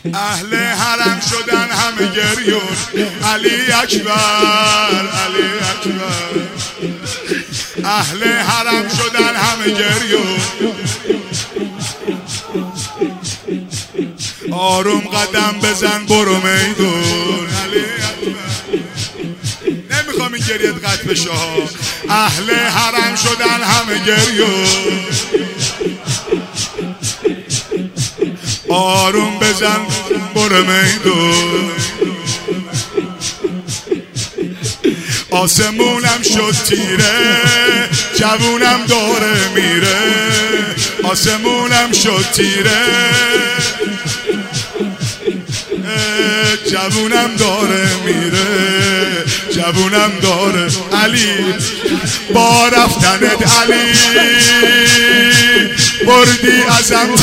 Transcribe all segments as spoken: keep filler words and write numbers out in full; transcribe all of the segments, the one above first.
اهل حرم شدن همه گریون، علی اکبر علی اکبر. اهل حرم شدن همه گریون، آروم قدم بزن برو میدون، علی اکبر. نمیخوام این گریت قطع بشه ها. اهل حرم شدن همه گریون، آروم بزن برو میدون. آسمونم شد تیره، جوونم داره میره. آسمونم شد تیره، جوونم داره میره. جوونم داره. علی با رفتنت علی بردی ازم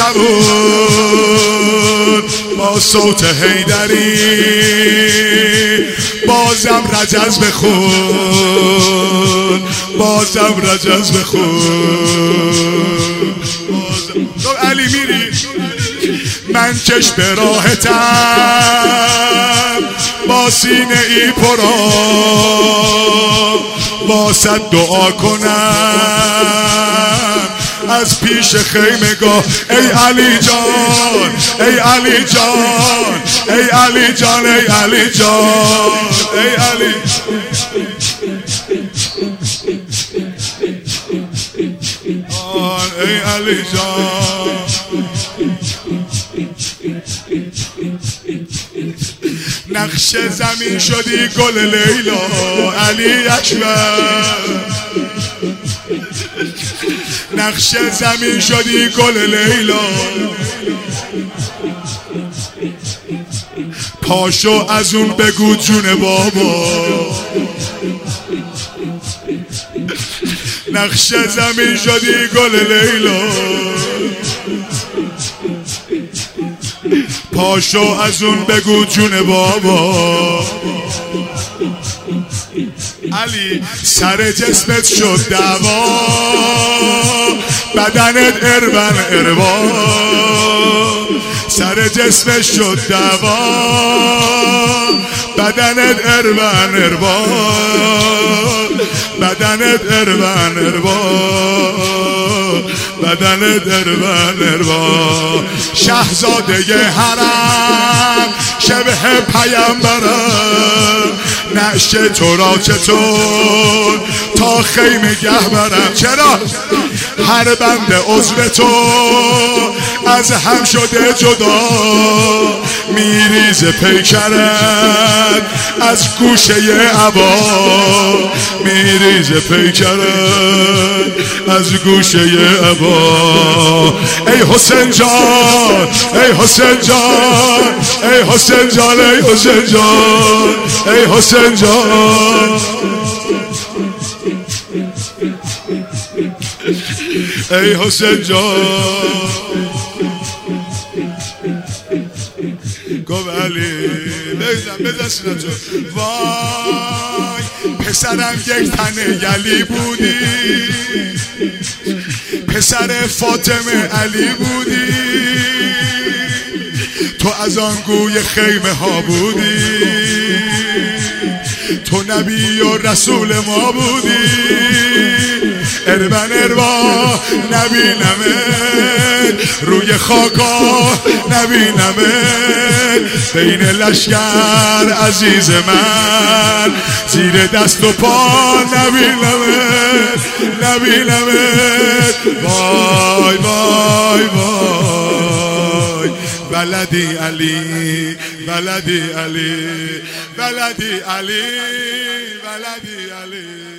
تبون، با صوت حیدری بازم رجز بخون، بازم رجز بخون. تو علی میری من کش به راحتم، با سینه ای پرام واسه دعا کنم از پیش خیمگاه. ای علی جان ای علی جان ای علی جان ای علی جان ای علی. ای علی جان نقش زمین شدی گل لیلا، علی اکبر. نقش زمین شدی گل لیلا، پاشو از اون بگو جون بابا. نقش زمین شدی گل لیلا، پاشو از اون بگو جون بابا. علی سر جسمت شد دوا، بدنت اربن اربا. سر جسمت شد دوا، بدنت اربن اربا. بدنت اربن اربا، بدنت اربن اربا. شهزاده حرم شبه پیامبرم، نعشه تو را چطور تا خیمه گه برم. چرا هر بند عضو تو از هم شده جدا، میریز پیکرت از گوشه عبا. میریز پیکرت از گوشه عبا. ای حسین جان ای حسین جان ای حسین جان ای حسین جان ای حسین جان ای حسین جان. گفت علی بزن بزن سینه جان. وای پسرم یک تنه یلی بودی، پسر فاطمه علی بودی. تو از آن گوی خیمه ها بودی، تو نبی و رسول ما بودی. اربن اربا نبینمت روی خاکا، نبینمت بین لشکر عزیز من، زیر دست و پا نبینمت نبینمت. وای وای وای بلدی علی بلدی علی بلدی علی بلدی علی.